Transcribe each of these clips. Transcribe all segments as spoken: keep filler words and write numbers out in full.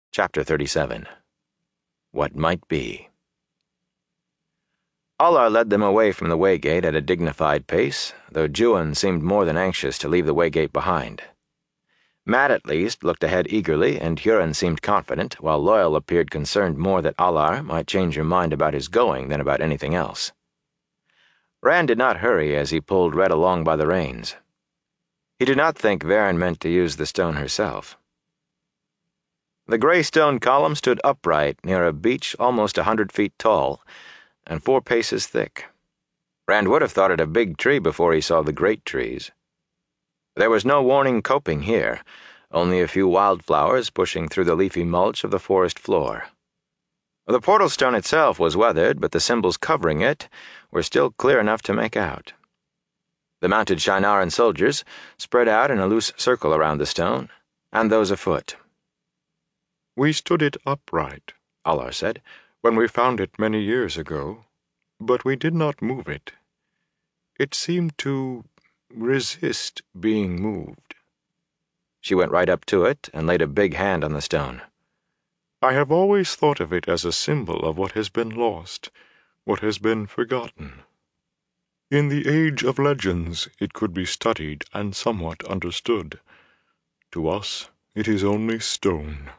Chapter thirty-seven. What Might Be. Allar led them away from the waygate at a dignified pace, though Juan seemed more than anxious to leave the waygate behind. Matt, at least, looked ahead eagerly, and Huron seemed confident, while Loial appeared concerned more that Allar might change her mind about his going than about anything else. Rand did not hurry as he pulled Red along by the reins. He did not think Verin meant to use the stone herself. The gray stone column stood upright near a beech almost a hundred feet tall and four paces thick. Rand would have thought it a big tree before he saw the great trees. There was no warning coping here, only a few wildflowers pushing through the leafy mulch of the forest floor. The portal stone itself was weathered, but the symbols covering it were still clear enough to make out. The mounted Shienaran soldiers spread out in a loose circle around the stone, and those afoot. "We stood it upright," Allar said, "when we found it many years ago, but we did not move it. It seemed to resist being moved." She went right up to it and laid a big hand on the stone. "I have always thought of it as a symbol of what has been lost, what has been forgotten. In the age of legends, it could be studied and somewhat understood. To us, it is only stone."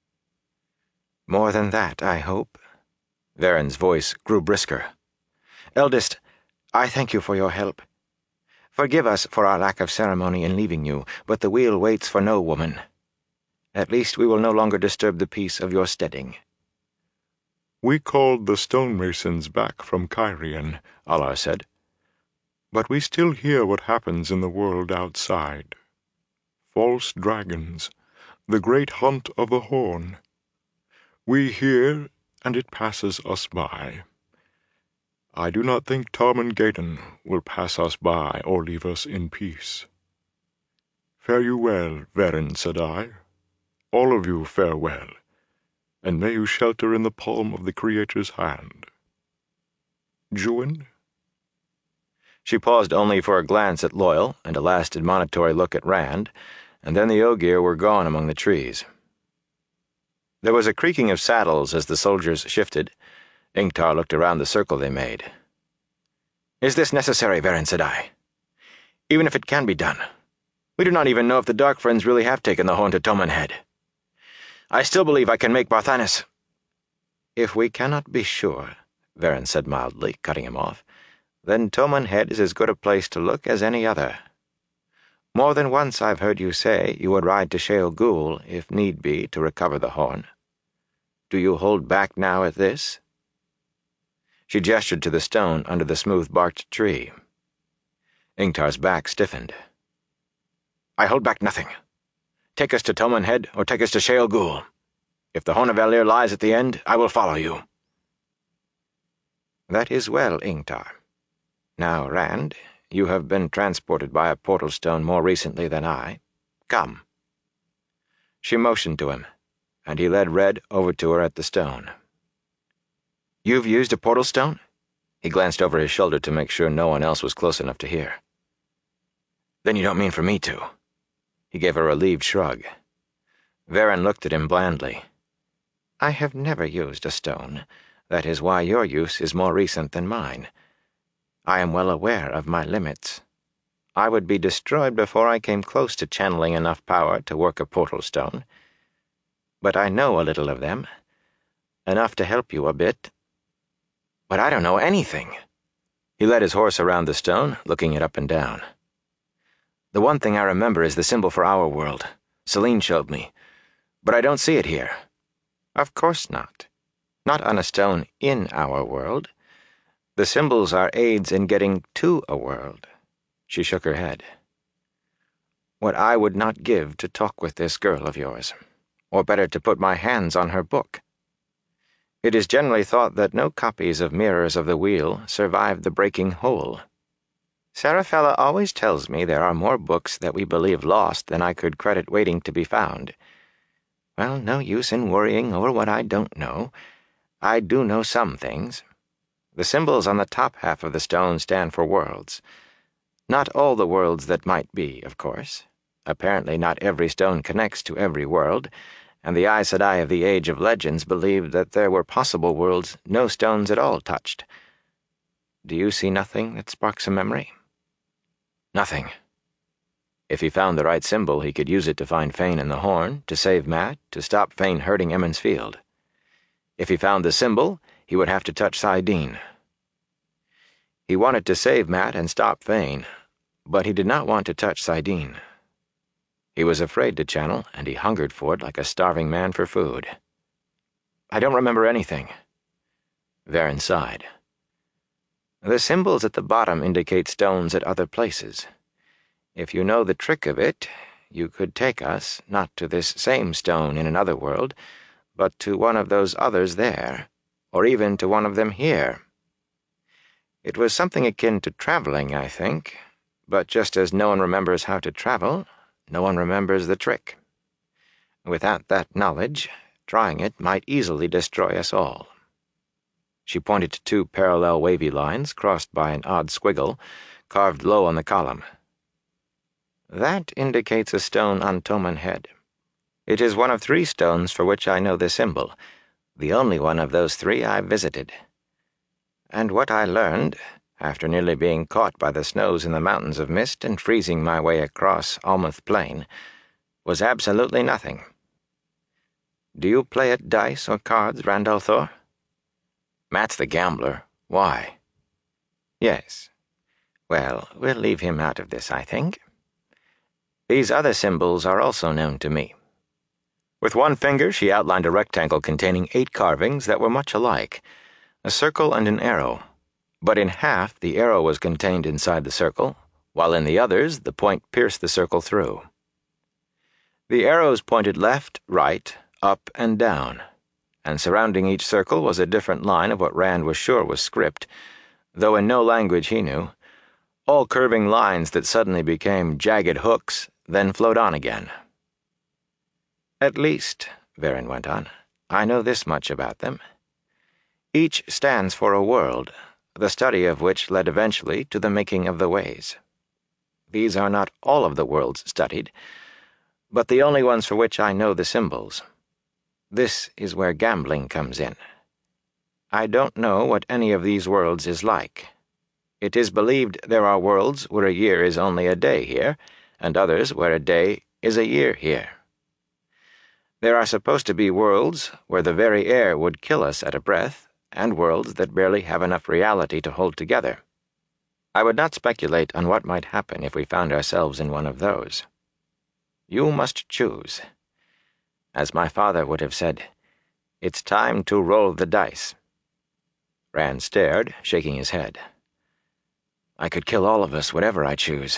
"More than that, I hope." Verin's voice grew brisker. "Eldest, I thank you for your help. Forgive us for our lack of ceremony in leaving you, but the wheel waits for no woman. At least we will no longer disturb the peace of your steading." "We called the stonemasons back from Cairhien," Allar said. "But we still hear what happens in the world outside. False dragons, the great hunt of the Horn. We hear, and it passes us by. I do not think Tarmangaden will pass us by or leave us in peace. Fare you well, Verin Sedai. All of you farewell, and may you shelter in the palm of the Creator's hand. Juan?" She paused only for a glance at Loial and a last admonitory look at Rand, and then the Ogier were gone among the trees. There was a creaking of saddles as the soldiers shifted. Ingtar looked around the circle they made. "Is this necessary, Verin Sedai? Even if it can be done, we do not even know if the Dark Friends really have taken the horn to Tomanhead. I still believe I can make Barthanes—" "If we cannot be sure," Verin said mildly, cutting him off, "then Tomanhead is as good a place to look as any other. More than once I've heard you say you would ride to Shale Ghul, if need be, to recover the horn. Do you hold back now at this?" She gestured to the stone under the smooth-barked tree. Ingtar's back stiffened. "I hold back nothing. Take us to Tomanhead or take us to Shale Ghul. If the Horn of Valere lies at the end, I will follow you." "That is well, Ingtar. Now, Rand, you have been transported by a portal stone more recently than I. Come." She motioned to him, and he led Red over to her at the stone. "You've used a portal stone?" He glanced over his shoulder to make sure no one else was close enough to hear. "Then you don't mean for me to?" He gave a relieved shrug. Verin looked at him blandly. "I have never used a stone. That is why your use is more recent than mine. I am well aware of my limits. I would be destroyed before I came close to channeling enough power to work a portal stone. But I know a little of them. Enough to help you a bit." "But I don't know anything." He led his horse around the stone, looking it up and down. "The one thing I remember is the symbol for our world. Celine showed me. But I don't see it here." "Of course not. Not on a stone in our world. The symbols are aids in getting to a world." She shook her head. "What I would not give to talk with this girl of yours, or better to put my hands on her book. It is generally thought that no copies of Mirrors of the Wheel survive the breaking whole. Sarafella always tells me there are more books that we believe lost than I could credit waiting to be found. Well, no use in worrying over what I don't know. I do know some things. The symbols on the top half of the stone stand for worlds. Not all the worlds that might be, of course. Apparently not every stone connects to every world, and the Aes Sedai of the Age of Legends believed that there were possible worlds no stones at all touched. Do you see nothing that sparks a memory? Nothing. If he found the right symbol, he could use it to find Fane and the Horn, to save Mat, to stop Fane hurting Emond's Field. If he found the symbol, he would have to touch saidin. He wanted to save Mat and stop Fane, but he did not want to touch saidin. He was afraid to channel, and he hungered for it like a starving man for food. I don't remember anything. Varen sighed. The symbols at the bottom indicate stones at other places. If you know the trick of it, you could take us, not to this same stone in another world, but to one of those others there, or even to one of them here. It was something akin to traveling, I think, but just as no one remembers how to travel, no one remembers the trick. Without that knowledge, trying it might easily destroy us all. She pointed to two parallel wavy lines crossed by an odd squiggle, carved low on the column. That indicates a stone on Toman Head. It is one of three stones for which I know the symbol, the only one of those three I visited. And what I learned, after nearly being caught by the snows in the Mountains of Mist and freezing my way across Almoth Plain, was absolutely nothing. Do you play at dice or cards, Rand al'Thor? Mat's the gambler. Why? Yes. Well, we'll leave him out of this, I think. These other symbols are also known to me. With one finger, she outlined a rectangle containing eight carvings that were much alike, a circle and an arrow, but in half the arrow was contained inside the circle, while in the others the point pierced the circle through. The arrows pointed left, right, up, and down, and surrounding each circle was a different line of what Rand was sure was script, though in no language he knew, all curving lines that suddenly became jagged hooks, then flowed on again. At least, Varen went on, I know this much about them. Each stands for a world, the study of which led eventually to the making of the ways. These are not all of the worlds studied, but the only ones for which I know the symbols. This is where gambling comes in. I don't know what any of these worlds is like. It is believed there are worlds where a year is only a day here, and others where a day is a year here. There are supposed to be worlds where the very air would kill us at a breath, and worlds that barely have enough reality to hold together. I would not speculate on what might happen if we found ourselves in one of those. You must choose. As my father would have said, it's time to roll the dice. Rand stared, shaking his head. I could kill all of us, whatever I choose.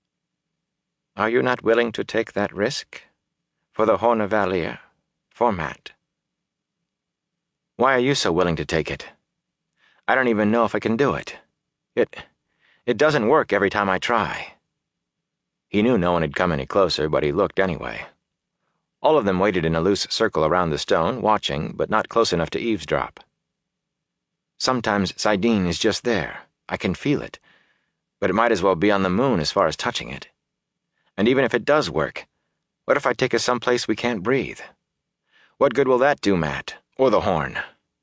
Are you not willing to take that risk? For the Horn of Valere? For Mat? Why are you so willing to take it? I don't even know if I can do it. It... it doesn't work every time I try. He knew no one had come any closer, but he looked anyway. All of them waited in a loose circle around the stone, watching, but not close enough to eavesdrop. Sometimes saidin is just there. I can feel it. But it might as well be on the moon as far as touching it. And even if it does work, what if I take us someplace we can't breathe? What good will that do, Mat, or the Horn?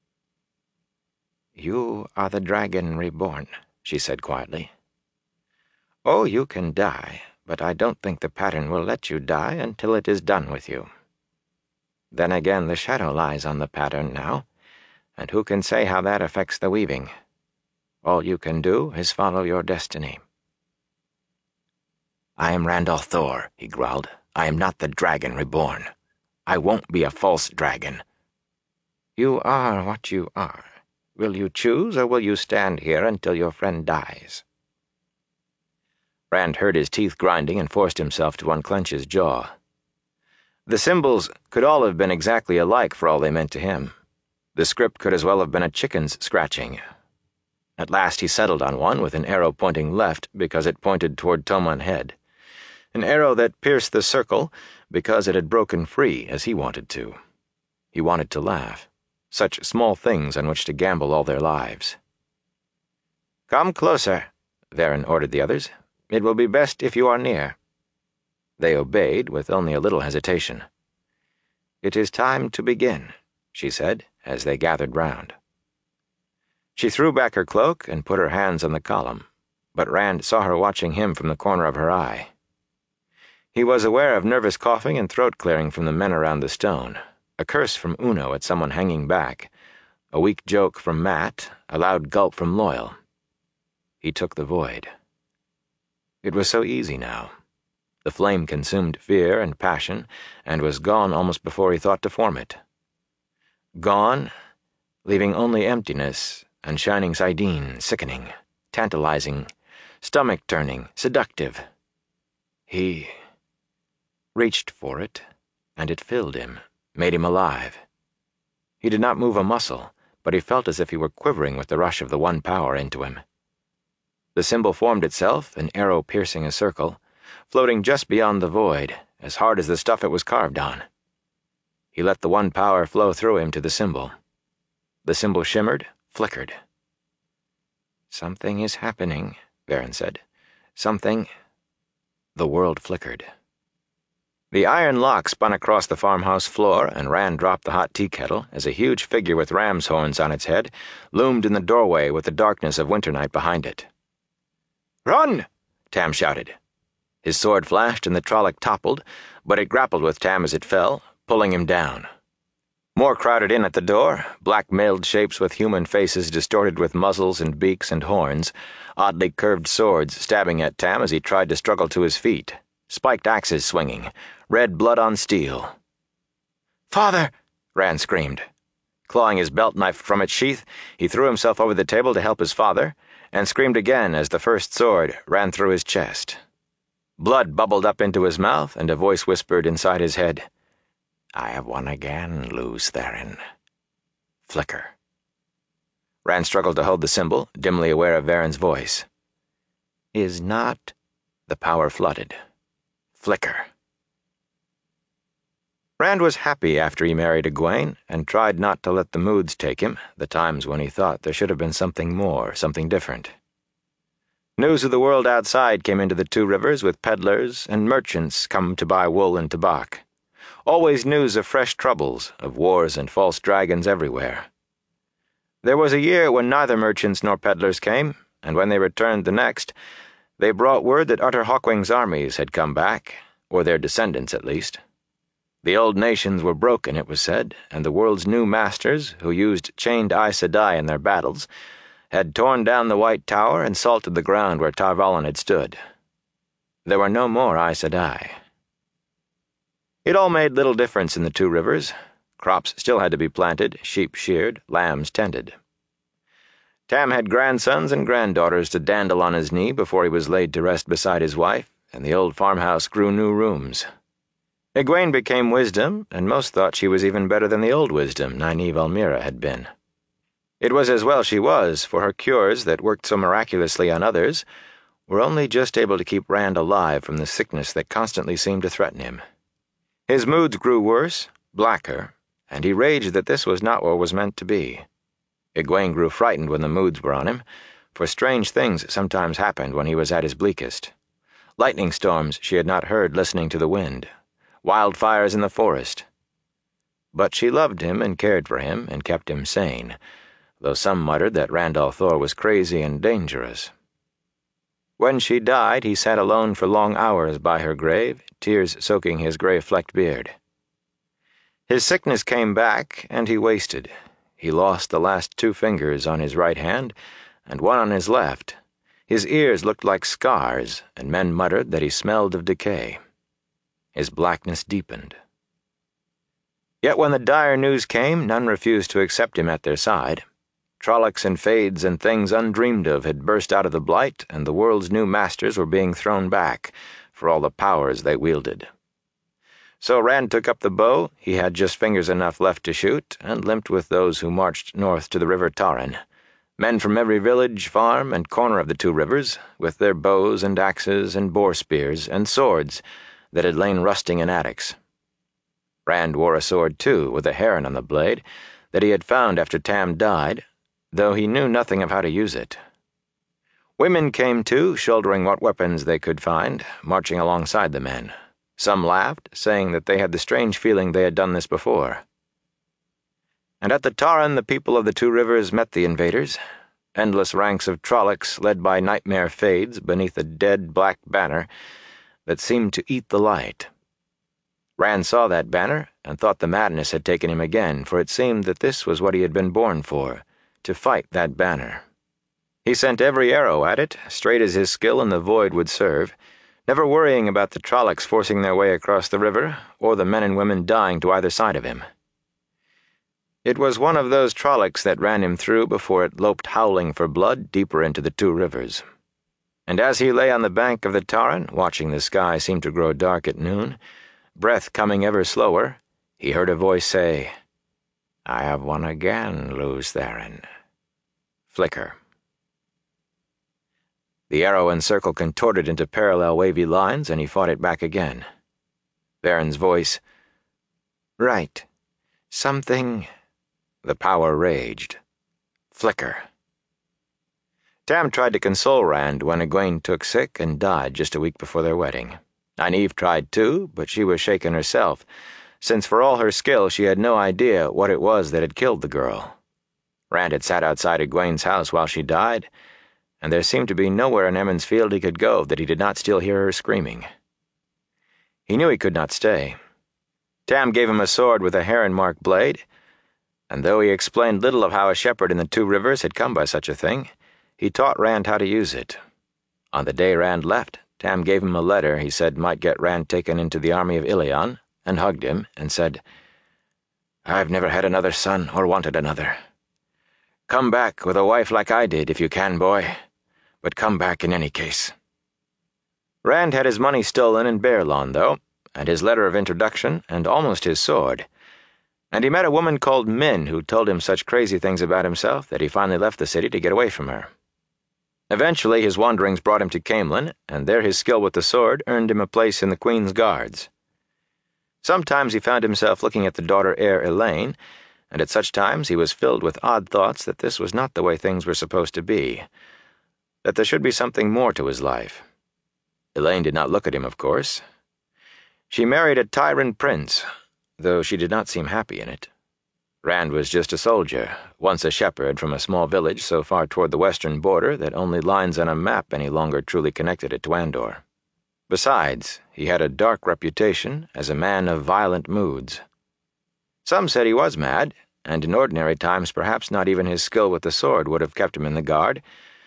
You are the dragon reborn, she said quietly. Oh, you can die, but I don't think the pattern will let you die until it is done with you. Then again, the shadow lies on the pattern now, and who can say how that affects the weaving? All you can do is follow your destiny. I am Rand al'Thor, he growled. I am not the dragon reborn. I won't be a false dragon. You are what you are. Will you choose, or will you stand here until your friend dies? Rand heard his teeth grinding and forced himself to unclench his jaw. The symbols could all have been exactly alike for all they meant to him. The script could as well have been a chicken's scratching. At last he settled on one with an arrow pointing left because it pointed toward Toman Head. An arrow that pierced the circle because it had broken free as he wanted to. He wanted to laugh. Such small things on which to gamble all their lives. Come closer, Varen ordered the others. It will be best if you are near. They obeyed with only a little hesitation. "It is time to begin," she said, as they gathered round. She threw back her cloak and put her hands on the column, but Rand saw her watching him from the corner of her eye. He was aware of nervous coughing and throat-clearing from the men around the stone, a curse from Uno at someone hanging back, a weak joke from Matt, a loud gulp from Loyal. He took the void. It was so easy now. The flame consumed fear and passion, and was gone almost before he thought to form it. Gone, leaving only emptiness and shining sardine, sickening, tantalizing, stomach-turning, seductive. He reached for it, and it filled him, made him alive. He did not move a muscle, but he felt as if he were quivering with the rush of the one power into him. The symbol formed itself, an arrow piercing a circle, floating just beyond the void, as hard as the stuff it was carved on. He let the one power flow through him to the symbol. The symbol shimmered, flickered. "Something is happening," Varen said. "Something—" The world flickered. The iron lock spun across the farmhouse floor, and Rand dropped the hot tea kettle as a huge figure with ram's horns on its head loomed in the doorway with the darkness of winter night behind it. "Run!" Tam shouted. His sword flashed and the Trolloc toppled, but it grappled with Tam as it fell, pulling him down. More crowded in at the door, black-mailed shapes with human faces distorted with muzzles and beaks and horns, oddly curved swords stabbing at Tam as he tried to struggle to his feet, spiked axes swinging, red blood on steel. "Father!" Rand screamed. Clawing his belt knife from its sheath, he threw himself over the table to help his father, and screamed again as the first sword ran through his chest. Blood bubbled up into his mouth, and a voice whispered inside his head, "I have won again, Lews Therin." Flicker. Rand struggled to hold the symbol, dimly aware of Varen's voice. "Is not—" The power flooded. Flicker. Rand was happy after he married Egwene, and tried not to let the moods take him, the times when he thought there should have been something more, something different. News of the world outside came into the Two Rivers with peddlers and merchants come to buy wool and tobacco. Always news of fresh troubles, of wars and false dragons everywhere. There was a year when neither merchants nor peddlers came, and when they returned the next, they brought word that Utter Hawkwing's armies had come back, or their descendants at least. The old nations were broken, it was said, and the world's new masters, who used chained Aes Sedai in their battles, had torn down the White Tower and salted the ground where Tar Valon had stood. There were no more Aes Sedai. It all made little difference in the Two Rivers. Crops still had to be planted, sheep sheared, lambs tended. Tam had grandsons and granddaughters to dandle on his knee before he was laid to rest beside his wife, and the old farmhouse grew new rooms. Egwene became wisdom, and most thought she was even better than the old wisdom Nynaeve Almira had been. It was as well she was, for her cures that worked so miraculously on others were only just able to keep Rand alive from the sickness that constantly seemed to threaten him. His moods grew worse, blacker, and he raged that this was not what was meant to be. Egwene grew frightened when the moods were on him, for strange things sometimes happened when he was at his bleakest. Lightning storms she had not heard listening to the wind, wildfires in the forest. But she loved him and cared for him and kept him sane, though some muttered that Rand al'Thor was crazy and dangerous. When she died, he sat alone for long hours by her grave, tears soaking his gray-flecked beard. His sickness came back, and he wasted. He lost the last two fingers on his right hand, and one on his left. His ears looked like scars, and men muttered that he smelled of decay. His blackness deepened. Yet when the dire news came, none refused to accept him at their side. Trollocs and Fades and things undreamed of had burst out of the Blight, and the world's new masters were being thrown back, for all the powers they wielded. So Rand took up the bow, he had just fingers enough left to shoot, and limped with those who marched north to the River Tauren, men from every village, farm, and corner of the Two Rivers, with their bows and axes and boar spears and swords that had lain rusting in attics. Rand wore a sword, too, with a heron on the blade, that he had found after Tam died, though he knew nothing of how to use it. Women came too, shouldering what weapons they could find, marching alongside the men. Some laughed, saying that they had the strange feeling they had done this before. And at the Tarren the people of the Two Rivers met the invaders, endless ranks of Trollocs led by nightmare Fades beneath a dead black banner that seemed to eat the light. Rand saw that banner and thought the madness had taken him again, for it seemed that this was what he had been born for, to fight that banner. He sent every arrow at it, straight as his skill in the void would serve, never worrying about the Trollocs forcing their way across the river, or the men and women dying to either side of him. It was one of those Trollocs that ran him through before it loped howling for blood deeper into the Two Rivers. And as he lay on the bank of the Tarren, watching the sky seem to grow dark at noon, breath coming ever slower, he heard a voice say, "I have won again, Lews Therin." Flicker. The arrow and circle contorted into parallel wavy lines, and he fought it back again. Therin's voice, "Right. Something—" The power raged. Flicker. Tam tried to console Rand when Egwene took sick and died just a week before their wedding. Nynaeve tried too, but she was shaken herself, since for all her skill she had no idea what it was that had killed the girl. Rand had sat outside Egwene's house while she died, and there seemed to be nowhere in Emond's Field he could go that he did not still hear her screaming. He knew he could not stay. Tam gave him a sword with a heron-marked blade, and though he explained little of how a shepherd in the Two Rivers had come by such a thing, he taught Rand how to use it. On the day Rand left, Tam gave him a letter he said might get Rand taken into the army of Ilion, and hugged him, and said, "I've never had another son or wanted another. Come back with a wife like I did if you can, boy, but come back in any case." Rand had his money stolen in Baerlon, though, and his letter of introduction, and almost his sword, and he met a woman called Min who told him such crazy things about himself that he finally left the city to get away from her. Eventually his wanderings brought him to Caemlyn, and there his skill with the sword earned him a place in the Queen's Guards. Sometimes he found himself looking at the daughter heir Elayne, and at such times he was filled with odd thoughts that this was not the way things were supposed to be, that there should be something more to his life. Elayne did not look at him, of course. She married a Tyrant prince, though she did not seem happy in it. Rand was just a soldier, once a shepherd from a small village so far toward the western border that only lines on a map any longer truly connected it to Andor. Besides, he had a dark reputation as a man of violent moods. Some said he was mad, and in ordinary times perhaps not even his skill with the sword would have kept him in the guard,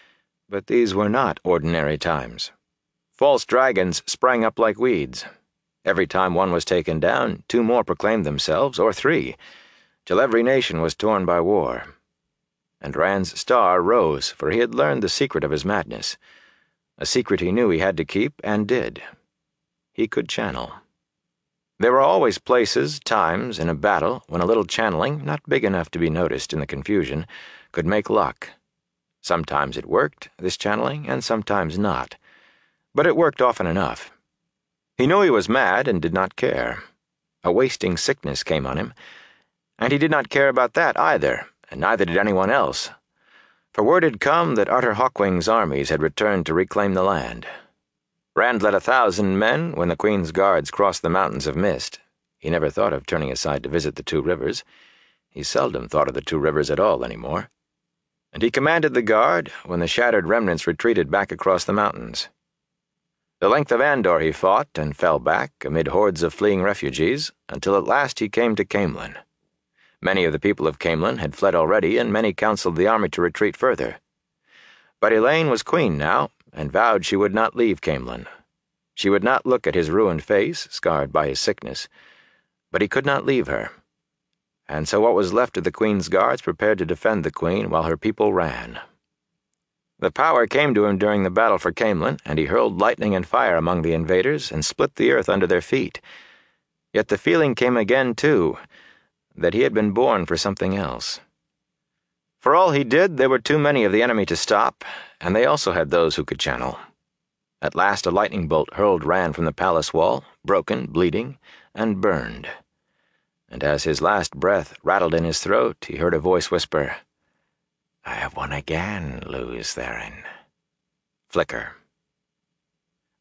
but these were not ordinary times. False dragons sprang up like weeds. Every time one was taken down, two more proclaimed themselves, or three, till every nation was torn by war. And Rand's star rose, for he had learned the secret of his madness, a secret he knew he had to keep, and did. He could channel. There were always places, times, in a battle when a little channeling, not big enough to be noticed in the confusion, could make luck. Sometimes it worked, this channeling, and sometimes not. But it worked often enough. He knew he was mad and did not care. A wasting sickness came on him, and he did not care about that either, and neither did anyone else, for word had come that Arthur Hawkwing's armies had returned to reclaim the land. Rand led a thousand men when the Queen's Guards crossed the mountains of mist. He never thought of turning aside to visit the Two Rivers. He seldom thought of the Two Rivers at all anymore. And he commanded the guard when the shattered remnants retreated back across the mountains. The length of Andor he fought and fell back amid hordes of fleeing refugees, until at last he came to Caemlyn. Many of the people of Caemlyn had fled already, and many counseled the army to retreat further. But Elayne was queen now, and vowed she would not leave Caemlyn. She would not look at his ruined face, scarred by his sickness, but he could not leave her. And so what was left of the Queen's Guards prepared to defend the Queen while her people ran. The power came to him during the battle for Caemlyn, and he hurled lightning and fire among the invaders and split the earth under their feet. Yet the feeling came again, too, that he had been born for something else. For all he did, there were too many of the enemy to stop, and they also had those who could channel. At last a lightning bolt hurled Rand from the palace wall, broken, bleeding, and burned. And as his last breath rattled in his throat, he heard a voice whisper, "I have won again, Lews Therin." Flicker.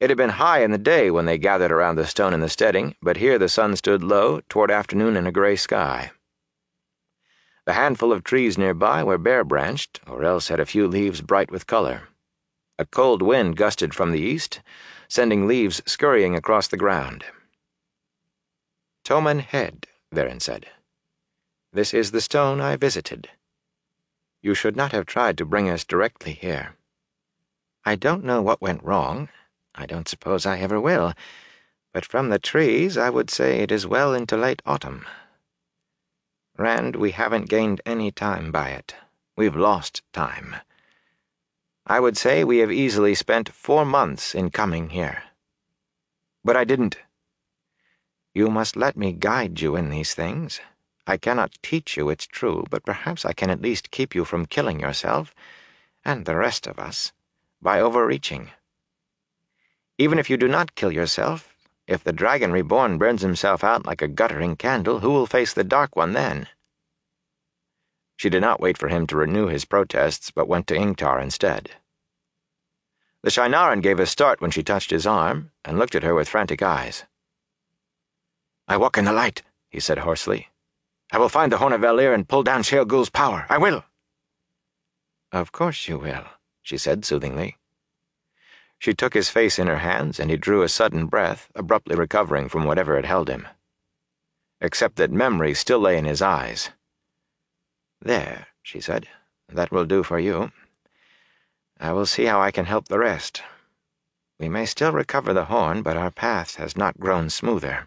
It had been high in the day when they gathered around the stone in the steading, but here the sun stood low toward afternoon in a gray sky. The handful of trees nearby were bare-branched, or else had a few leaves bright with color. A cold wind gusted from the east, sending leaves scurrying across the ground. "Toman Head," Varen said. "This is the stone I visited. You should not have tried to bring us directly here. I don't know what went wrong. I don't suppose I ever will. But from the trees, I would say it is well into late autumn. Rand, we haven't gained any time by it. We've lost time. I would say we have easily spent four months in coming here. But I didn't. You must let me guide you in these things. I cannot teach you, it's true, but perhaps I can at least keep you from killing yourself, and the rest of us, by overreaching. Even if you do not kill yourself, if the Dragon Reborn burns himself out like a guttering candle, who will face the Dark One then?" She did not wait for him to renew his protests, but went to Ingtar instead. The Shienaran gave a start when she touched his arm, and looked at her with frantic eyes. "I walk in the light," he said hoarsely. "I will find the Horn of Valere and pull down Shale Ghul's power. I will." "Of course you will," she said soothingly. She took his face in her hands, and he drew a sudden breath, abruptly recovering from whatever had held him. Except that memory still lay in his eyes. "There," she said. "That will do for you. I will see how I can help the rest. We may still recover the horn, but our path has not grown smoother."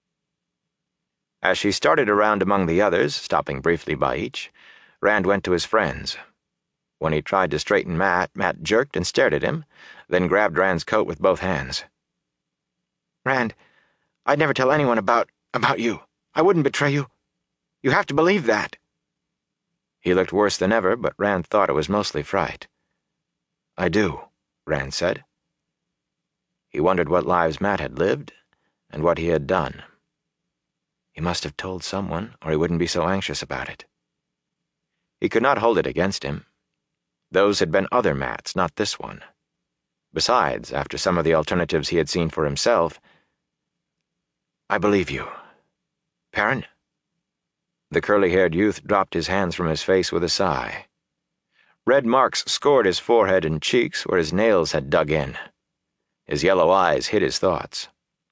As she started around among the others, stopping briefly by each, Rand went to his friends. When he tried to straighten Matt, Matt jerked and stared at him, then grabbed Rand's coat with both hands. "Rand, I'd never tell anyone about, about you. I wouldn't betray you. You have to believe that." He looked worse than ever, but Rand thought it was mostly fright. "I do," Rand said. He wondered what lives Matt had lived, and what he had done. He must have told someone, or he wouldn't be so anxious about it. He could not hold it against him. Those had been other Matts, not this one. Besides, after some of the alternatives he had seen for himself, "I believe you. Perrin?" The curly-haired youth dropped his hands from his face with a sigh. Red marks scored his forehead and cheeks where his nails had dug in. His yellow eyes hid his thoughts.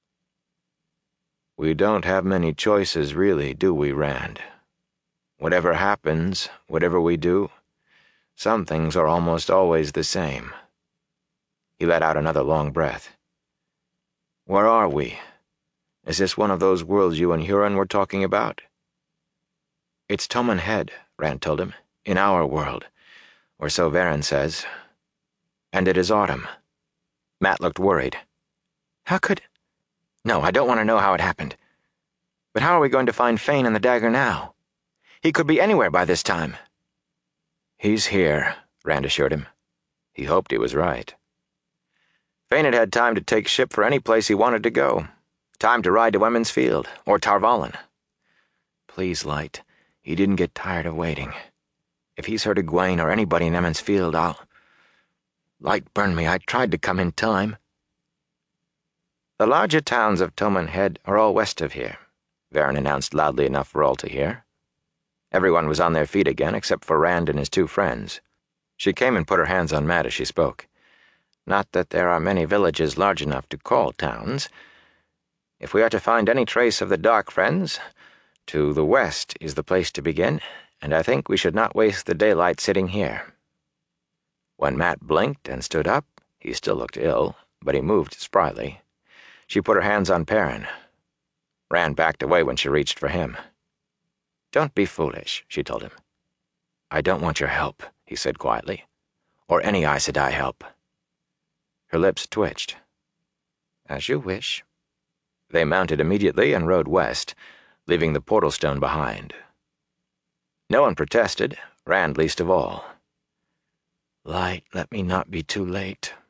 "We don't have many choices, really, do we, Rand? Whatever happens, whatever we do, some things are almost always the same." He let out another long breath. "Where are we? Is this one of those worlds you and Huron were talking about?" "It's Toman Head," Rand told him. "In our world. Or so Varen says. And it is autumn." Matt looked worried. "How could... No, I don't want to know how it happened. But how are we going to find Fane and the dagger now? He could be anywhere by this time." "He's here," Rand assured him. He hoped he was right. Fane had had time to take ship for any place he wanted to go. Time to ride to Women's Field, or Tarvalin. Please, Light, he didn't get tired of waiting. If he's heard of Egwene or anybody in Emond's Field, I'll... Light, burn me, I tried to come in time. "The larger towns of Toman Head are all west of here," Varen announced loudly enough for all to hear. Everyone was on their feet again except for Rand and his two friends. She came and put her hands on Matt as she spoke. "Not that there are many villages large enough to call towns. If we are to find any trace of the Dark Friends, to the west is the place to begin, and I think we should not waste the daylight sitting here." When Matt blinked and stood up, he still looked ill, but he moved spryly. She put her hands on Perrin. Rand backed away when she reached for him. "Don't be foolish," she told him. "I don't want your help," he said quietly. "Or any Aes Sedai help." Her lips twitched. "As you wish." They mounted immediately and rode west, leaving the portal stone behind. No one protested, Rand least of all. "Light, let me not be too late,"